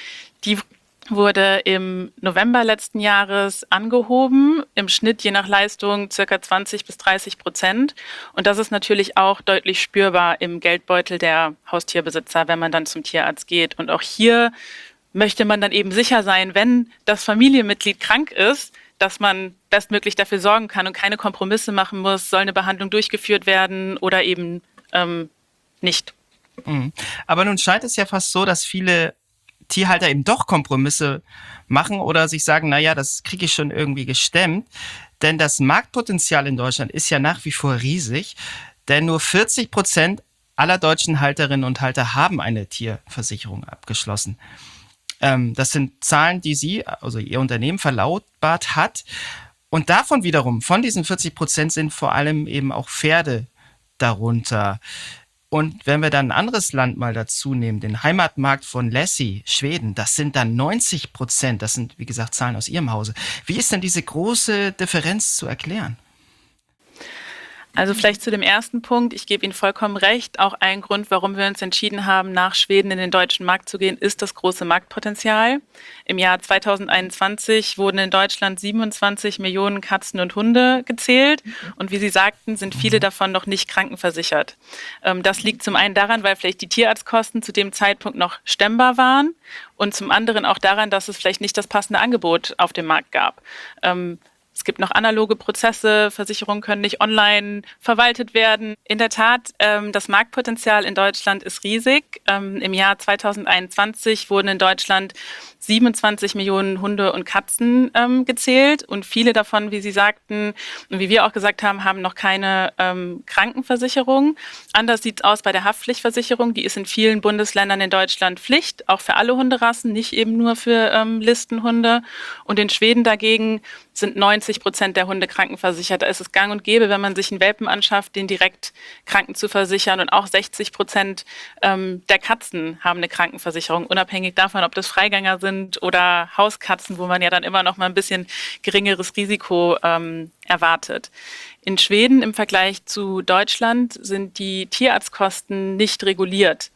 Die wurde im November letzten Jahres angehoben, im Schnitt je nach Leistung ca. 20-30%. Und das ist natürlich auch deutlich spürbar im Geldbeutel der Haustierbesitzer, wenn man dann zum Tierarzt geht. Und auch hier möchte man dann eben sicher sein, wenn das Familienmitglied krank ist, dass man bestmöglich dafür sorgen kann und keine Kompromisse machen muss, soll eine Behandlung durchgeführt werden oder eben nicht. Aber nun scheint es ja fast so, dass viele Tierhalter eben doch Kompromisse machen oder sich sagen, naja, das kriege ich schon irgendwie gestemmt. Denn das Marktpotenzial in Deutschland ist ja nach wie vor riesig, denn nur 40% aller deutschen Halterinnen und Halter haben eine Tierversicherung abgeschlossen. Das sind Zahlen, die Sie, also Ihr Unternehmen, verlautbart hat. Und davon wiederum, von diesen 40% sind vor allem eben auch Pferde darunter. Und wenn wir dann ein anderes Land mal dazu nehmen, den Heimatmarkt von Lassi, Schweden, das sind dann 90%. Das sind, wie gesagt, Zahlen aus Ihrem Hause. Wie ist denn diese große Differenz zu erklären? Also vielleicht zu dem ersten Punkt. Ich gebe Ihnen vollkommen recht. Auch ein Grund, warum wir uns entschieden haben, nach Schweden in den deutschen Markt zu gehen, ist das große Marktpotenzial. Im Jahr 2021 wurden in Deutschland 27 Millionen Katzen und Hunde gezählt. Und wie Sie sagten, sind viele davon noch nicht krankenversichert. Das liegt zum einen daran, weil vielleicht die Tierarztkosten zu dem Zeitpunkt noch stemmbar waren. Und zum anderen auch daran, dass es vielleicht nicht das passende Angebot auf dem Markt gab. Es gibt noch analoge Prozesse, Versicherungen können nicht online verwaltet werden. In der Tat, das Marktpotenzial in Deutschland ist riesig. Im Jahr 2021 wurden in Deutschland 27 Millionen Hunde und Katzen gezählt und viele davon, wie Sie sagten und wie wir auch gesagt haben, haben noch keine Krankenversicherung. Anders sieht es aus bei der Haftpflichtversicherung. Die ist in vielen Bundesländern in Deutschland Pflicht, auch für alle Hunderassen, nicht eben nur für Listenhunde. Und in Schweden dagegen sind 90% der Hunde krankenversichert. Da ist es gang und gäbe, wenn man sich einen Welpen anschafft, den direkt kranken zu versichern. Und auch 60% der Katzen haben eine Krankenversicherung, unabhängig davon, ob das Freigänger sind oder Hauskatzen, wo man ja dann immer noch mal ein bisschen geringeres Risiko erwartet. In Schweden im Vergleich zu Deutschland sind die Tierarztkosten nicht reguliert.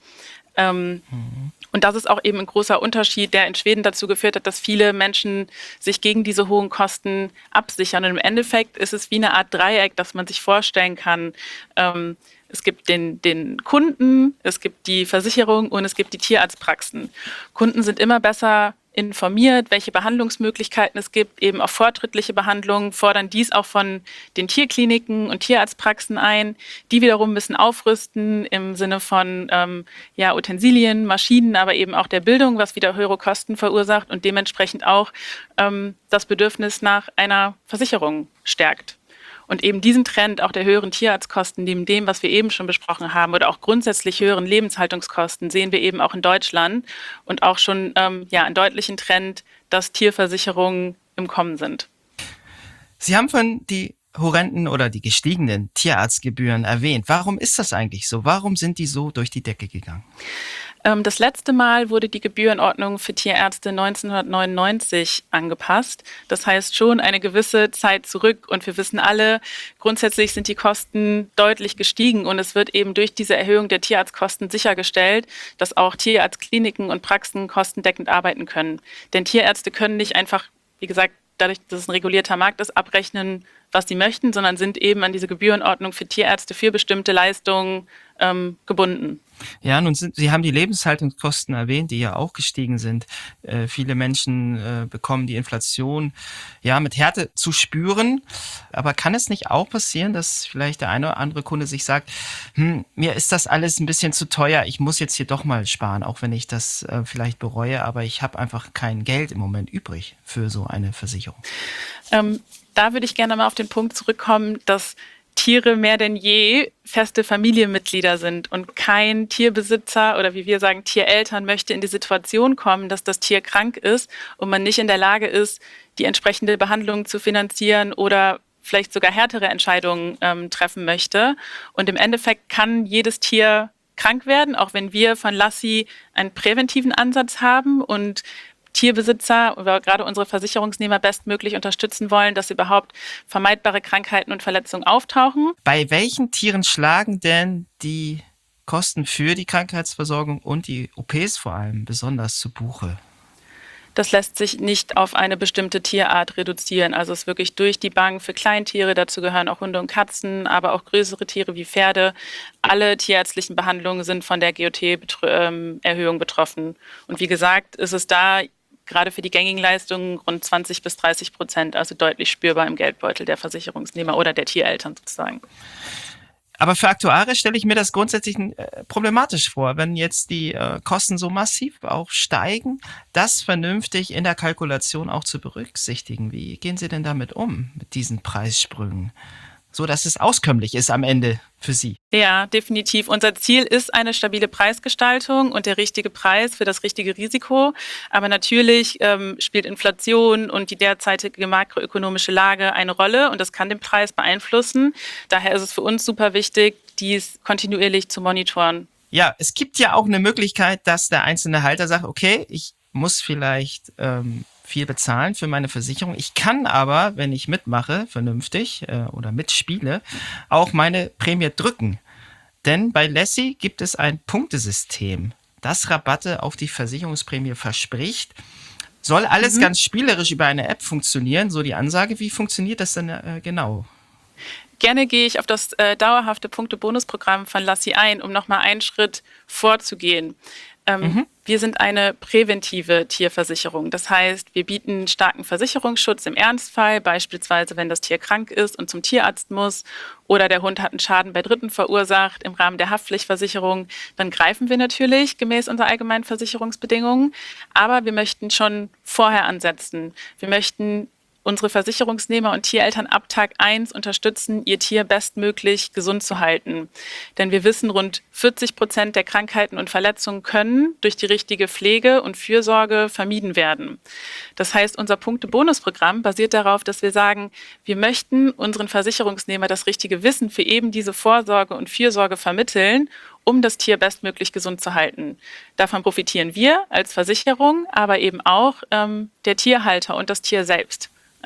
Und das ist auch eben ein großer Unterschied, der in Schweden dazu geführt hat, dass viele Menschen sich gegen diese hohen Kosten absichern. Und im Endeffekt ist es wie eine Art Dreieck, das man sich vorstellen kann. Es gibt den Kunden, es gibt die Versicherung und es gibt die Tierarztpraxen. Kunden sind immer besser informiert, welche Behandlungsmöglichkeiten es gibt, eben auch fortschrittliche Behandlungen, fordern dies auch von den Tierkliniken und Tierarztpraxen ein. Die wiederum müssen aufrüsten im Sinne von Utensilien, Maschinen, aber eben auch der Bildung, was wieder höhere Kosten verursacht und dementsprechend auch das Bedürfnis nach einer Versicherung stärkt. Und eben diesen Trend auch der höheren Tierarztkosten, neben dem, was wir eben schon besprochen haben, oder auch grundsätzlich höheren Lebenshaltungskosten, sehen wir eben auch in Deutschland und auch schon einen deutlichen Trend, dass Tierversicherungen im Kommen sind. Sie haben von die horrenden oder die gestiegenen Tierarztgebühren erwähnt. Warum ist das eigentlich so? Warum sind die so durch die Decke gegangen? Das letzte Mal wurde die Gebührenordnung für Tierärzte 1999 angepasst. Das heißt schon eine gewisse Zeit zurück. Und wir wissen alle, grundsätzlich sind die Kosten deutlich gestiegen. Und es wird eben durch diese Erhöhung der Tierarztkosten sichergestellt, dass auch Tierarztkliniken und Praxen kostendeckend arbeiten können. Denn Tierärzte können nicht einfach, wie gesagt, dadurch, dass es ein regulierter Markt ist, abrechnen, was sie möchten, sondern sind eben an diese Gebührenordnung für Tierärzte für bestimmte Leistungen gebunden. Ja, nun Sie haben die Lebenshaltungskosten erwähnt, die ja auch gestiegen sind. Viele Menschen bekommen die Inflation mit Härte zu spüren. Aber kann es nicht auch passieren, dass vielleicht der eine oder andere Kunde sich sagt, mir ist das alles ein bisschen zu teuer, ich muss jetzt hier doch mal sparen, auch wenn ich das vielleicht bereue, aber ich habe einfach kein Geld im Moment übrig für so eine Versicherung? Da würde ich gerne mal auf den Punkt zurückkommen, dass Tiere mehr denn je feste Familienmitglieder sind und kein Tierbesitzer oder wie wir sagen Tiereltern möchte in die Situation kommen, dass das Tier krank ist und man nicht in der Lage ist, die entsprechende Behandlung zu finanzieren oder vielleicht sogar härtere Entscheidungen treffen möchte. Und im Endeffekt kann jedes Tier krank werden, auch wenn wir von Lassi einen präventiven Ansatz haben und Tierbesitzer oder gerade unsere Versicherungsnehmer bestmöglich unterstützen wollen, dass überhaupt vermeidbare Krankheiten und Verletzungen auftauchen. Bei welchen Tieren schlagen denn die Kosten für die Krankheitsversorgung und die OPs vor allem besonders zu Buche? Das lässt sich nicht auf eine bestimmte Tierart reduzieren. Also es ist wirklich durch die Bank für Kleintiere, dazu gehören auch Hunde und Katzen, aber auch größere Tiere wie Pferde. Alle tierärztlichen Behandlungen sind von der GOT-Erhöhung betroffen. Und wie gesagt, ist es da gerade für die gängigen Leistungen rund 20-30%, also deutlich spürbar im Geldbeutel der Versicherungsnehmer oder der Tiereltern sozusagen. Aber für Aktuare stelle ich mir das grundsätzlich problematisch vor, wenn jetzt die Kosten so massiv auch steigen, das vernünftig in der Kalkulation auch zu berücksichtigen. Wie gehen Sie denn damit um, mit diesen Preissprüngen? So dass es auskömmlich ist am Ende für Sie. Ja, definitiv. Unser Ziel ist eine stabile Preisgestaltung und der richtige Preis für das richtige Risiko. Aber natürlich spielt Inflation und die derzeitige makroökonomische Lage eine Rolle und das kann den Preis beeinflussen. Daher ist es für uns super wichtig, dies kontinuierlich zu monitoren. Ja, es gibt ja auch eine Möglichkeit, dass der einzelne Halter sagt, okay, ich muss vielleicht viel bezahlen für meine Versicherung. Ich kann aber, wenn ich mitmache, vernünftig oder mitspiele, auch meine Prämie drücken. Denn bei Lassie gibt es ein Punktesystem, das Rabatte auf die Versicherungsprämie verspricht. Soll alles ganz spielerisch über eine App funktionieren, so die Ansage. Wie funktioniert das denn genau? Gerne gehe ich auf das dauerhafte Punkte-Bonusprogramm von Lassie ein, um nochmal einen Schritt vorzugehen. Wir sind eine präventive Tierversicherung. Das heißt, wir bieten starken Versicherungsschutz im Ernstfall, beispielsweise wenn das Tier krank ist und zum Tierarzt muss oder der Hund hat einen Schaden bei Dritten verursacht im Rahmen der Haftpflichtversicherung. Dann greifen wir natürlich gemäß unserer allgemeinen Versicherungsbedingungen. Aber wir möchten schon vorher ansetzen. Wir möchten unsere Versicherungsnehmer und Tiereltern ab Tag 1 unterstützen, ihr Tier bestmöglich gesund zu halten. Denn wir wissen, rund 40% der Krankheiten und Verletzungen können durch die richtige Pflege und Fürsorge vermieden werden. Das heißt, unser Punkte-Bonus-Programm basiert darauf, dass wir sagen, wir möchten unseren Versicherungsnehmer das richtige Wissen für eben diese Vorsorge und Fürsorge vermitteln, um das Tier bestmöglich gesund zu halten. Davon profitieren wir als Versicherung, aber eben auch der Tierhalter und das Tier selbst.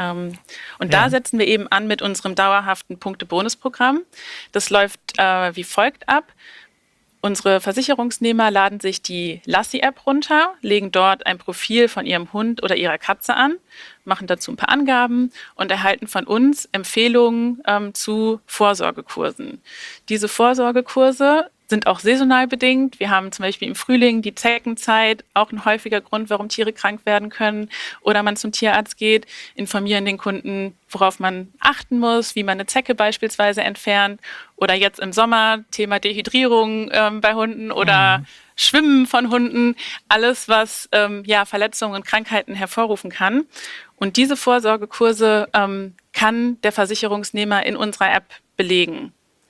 Da setzen wir eben an mit unserem dauerhaften Punkte-Bonus-Programm. Das läuft wie folgt ab. Unsere Versicherungsnehmer laden sich die Lassie-App runter, legen dort ein Profil von ihrem Hund oder ihrer Katze an, machen dazu ein paar Angaben und erhalten von uns Empfehlungen zu Vorsorgekursen. Diese Vorsorgekurse sind auch saisonal bedingt. Wir haben zum Beispiel im Frühling die Zeckenzeit, auch ein häufiger Grund, warum Tiere krank werden können. Oder man zum Tierarzt geht, informieren den Kunden, worauf man achten muss, wie man eine Zecke beispielsweise entfernt. Oder jetzt im Sommer Thema Dehydrierung bei Hunden oder Schwimmen von Hunden. Alles, was Verletzungen und Krankheiten hervorrufen kann. Und diese Vorsorgekurse kann der Versicherungsnehmer in unserer App belegen.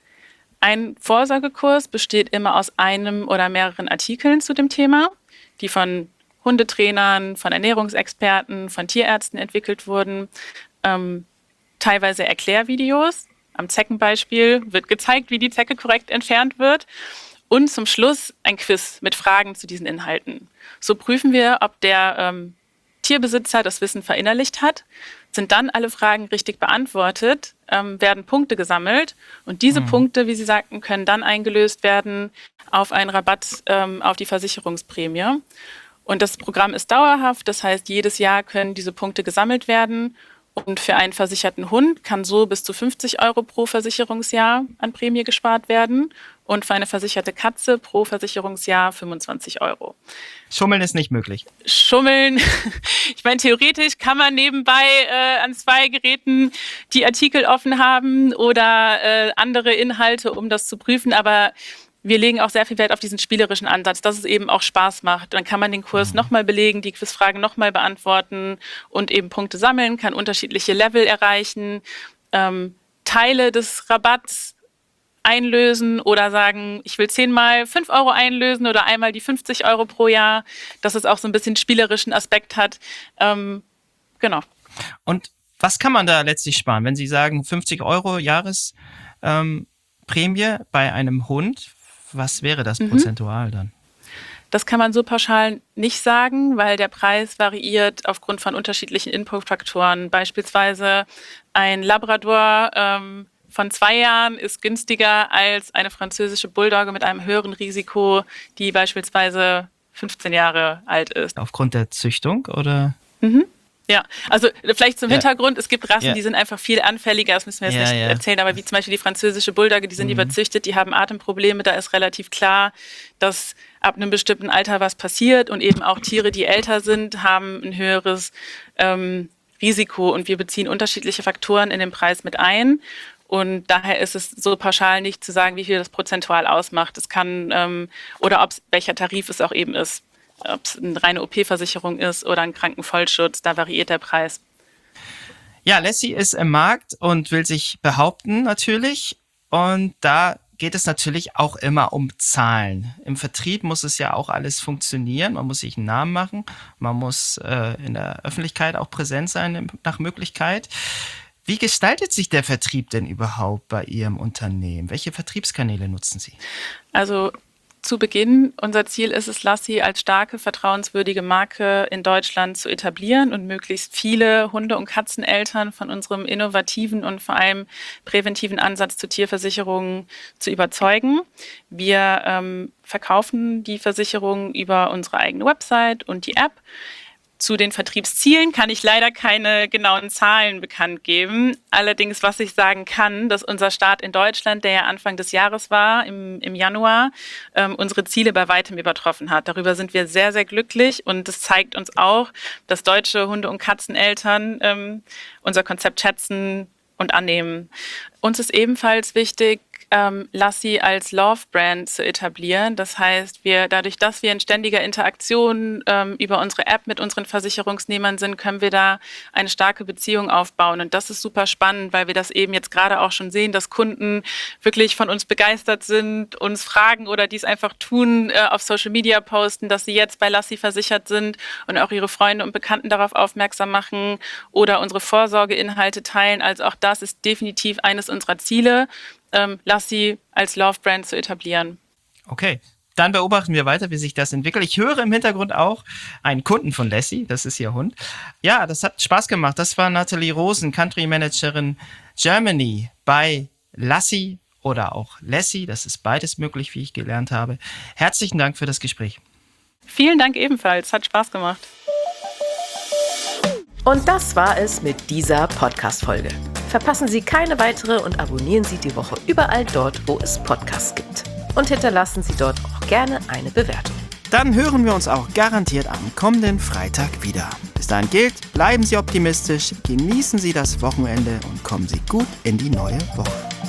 Ein Vorsorgekurs besteht immer aus einem oder mehreren Artikeln zu dem Thema, die von Hundetrainern, von Ernährungsexperten, von Tierärzten entwickelt wurden. Teilweise Erklärvideos. Am Zeckenbeispiel wird gezeigt, wie die Zecke korrekt entfernt wird. Und zum Schluss ein Quiz mit Fragen zu diesen Inhalten. So prüfen wir, ob der Tierbesitzer das Wissen verinnerlicht hat. Sind dann alle Fragen richtig beantwortet, werden Punkte gesammelt. Und diese Punkte, wie Sie sagten, können dann eingelöst werden auf einen Rabatt auf die Versicherungsprämie. Und das Programm ist dauerhaft. Das heißt, jedes Jahr können diese Punkte gesammelt werden. Und für einen versicherten Hund kann so bis zu 50 € pro Versicherungsjahr an Prämie gespart werden. Und für eine versicherte Katze pro Versicherungsjahr 25 €. Schummeln ist nicht möglich. Schummeln, ich meine, theoretisch kann man nebenbei an 2 Geräten die Artikel offen haben oder andere Inhalte, um das zu prüfen. Aber wir legen auch sehr viel Wert auf diesen spielerischen Ansatz, dass es eben auch Spaß macht. Dann kann man den Kurs nochmal belegen, die Quizfragen nochmal beantworten und eben Punkte sammeln, kann unterschiedliche Level erreichen, Teile des Rabatts einlösen oder sagen, ich will 10-mal 5 € einlösen oder einmal die 50 € pro Jahr, dass es auch so ein bisschen spielerischen Aspekt hat. Genau. Und was kann man da letztlich sparen? Wenn Sie sagen 50 € Jahresprämie bei einem Hund, was wäre das prozentual dann? Das kann man so pauschal nicht sagen, weil der Preis variiert aufgrund von unterschiedlichen Inputfaktoren. Beispielsweise ein Labrador von 2 Jahren ist günstiger als eine französische Bulldogge mit einem höheren Risiko, die beispielsweise 15 Jahre alt ist. Aufgrund der Züchtung oder? Ja, also vielleicht zum Hintergrund, es gibt Rassen, die sind einfach viel anfälliger, das müssen wir jetzt nicht erzählen, aber wie zum Beispiel die französische Bulldogge, die sind überzüchtet, die haben Atemprobleme, da ist relativ klar, dass ab einem bestimmten Alter was passiert und eben auch Tiere, die älter sind, haben ein höheres Risiko und wir beziehen unterschiedliche Faktoren in den Preis mit ein. Und daher ist es so pauschal nicht zu sagen, wie viel das prozentual ausmacht. Es kann, oder welcher Tarif es auch eben ist. Ob es eine reine OP-Versicherung ist oder ein Krankenvollschutz, da variiert der Preis. Ja, Lassie ist im Markt und will sich behaupten natürlich. Und da geht es natürlich auch immer um Zahlen. Im Vertrieb muss es ja auch alles funktionieren. Man muss sich einen Namen machen. Man muss in der Öffentlichkeit auch präsent sein nach Möglichkeit. Wie gestaltet sich der Vertrieb denn überhaupt bei Ihrem Unternehmen? Welche Vertriebskanäle nutzen Sie? Also zu Beginn, unser Ziel ist es, Lassi als starke, vertrauenswürdige Marke in Deutschland zu etablieren und möglichst viele Hunde- und Katzeneltern von unserem innovativen und vor allem präventiven Ansatz zur Tierversicherung zu überzeugen. Wir verkaufen die Versicherung über unsere eigene Website und die App. Zu den Vertriebszielen kann ich leider keine genauen Zahlen bekannt geben. Allerdings, was ich sagen kann, dass unser Start in Deutschland, der ja Anfang des Jahres war, im Januar, unsere Ziele bei weitem übertroffen hat. Darüber sind wir sehr, sehr glücklich und das zeigt uns auch, dass deutsche Hunde- und Katzeneltern unser Konzept schätzen und annehmen. Uns ist ebenfalls wichtig, Lassi als Love-Brand zu etablieren. Das heißt, dadurch, dass wir in ständiger Interaktion über unsere App mit unseren Versicherungsnehmern sind, können wir da eine starke Beziehung aufbauen. Und das ist super spannend, weil wir das eben jetzt gerade auch schon sehen, dass Kunden wirklich von uns begeistert sind, uns fragen oder dies einfach tun, auf Social Media posten, dass sie jetzt bei Lassi versichert sind und auch ihre Freunde und Bekannten darauf aufmerksam machen oder unsere Vorsorgeinhalte teilen. Also auch das ist definitiv eines unserer Ziele, Lassi als Love-Brand zu etablieren. Okay, dann beobachten wir weiter, wie sich das entwickelt. Ich höre im Hintergrund auch einen Kunden von Lassi, das ist ihr Hund. Ja, das hat Spaß gemacht. Das war Nathalie Rosen, Country Managerin Germany bei Lassi oder auch Lassi. Das ist beides möglich, wie ich gelernt habe. Herzlichen Dank für das Gespräch. Vielen Dank ebenfalls, hat Spaß gemacht. Und das war es mit dieser Podcast-Folge. Verpassen Sie keine weitere und abonnieren Sie die Woche überall dort, wo es Podcasts gibt. Und hinterlassen Sie dort auch gerne eine Bewertung. Dann hören wir uns auch garantiert am kommenden Freitag wieder. Bis dahin gilt, bleiben Sie optimistisch, genießen Sie das Wochenende und kommen Sie gut in die neue Woche.